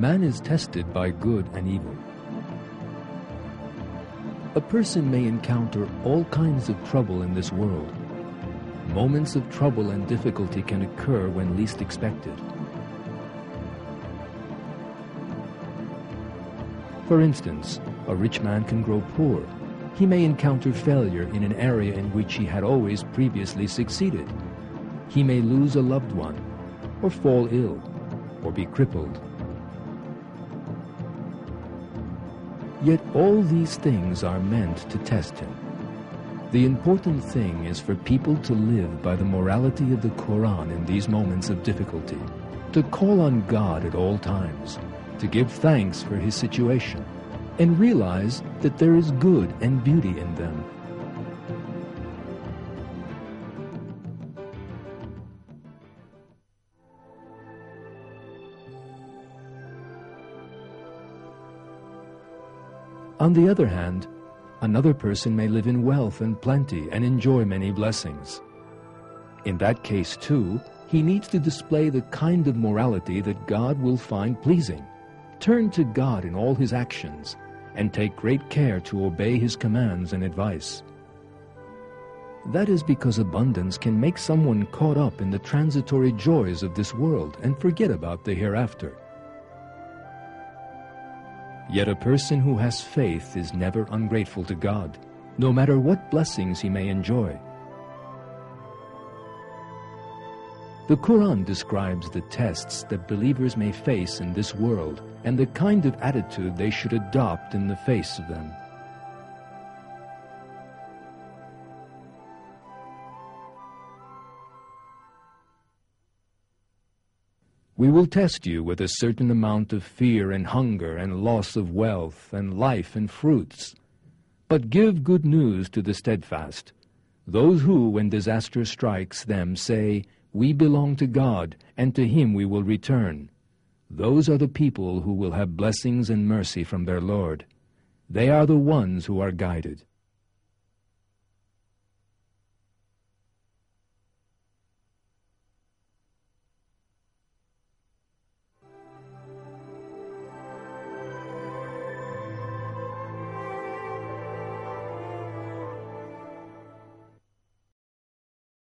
Man is tested by good and evil. A person may encounter all kinds of trouble in this world. Moments of trouble and difficulty can occur when least expected. For instance, a rich man can grow poor. He may encounter failure in an area in which he had always previously succeeded. He may lose a loved one, or fall ill, or be crippled. Yet all these things are meant to test him. The important thing is for people to live by the morality of the Quran in these moments of difficulty, to call on God at all times, to give thanks for his situation, and realize that there is good and beauty in them. On the other hand, another person may live in wealth and plenty and enjoy many blessings. In that case, too, he needs to display the kind of morality that God will find pleasing, turn to God in all his actions, and take great care to obey his commands and advice. That is because abundance can make someone caught up in the transitory joys of this world and forget about the hereafter. Yet a person who has faith is never ungrateful to God, no matter what blessings he may enjoy. The Quran describes the tests that believers may face in this world and the kind of attitude they should adopt in the face of them. We will test you with a certain amount of fear and hunger and loss of wealth and life and fruits. But give good news to the steadfast, those who, when disaster strikes them, say, "We belong to God, and to him we will return." Those are the people who will have blessings and mercy from their Lord. They are the ones who are guided.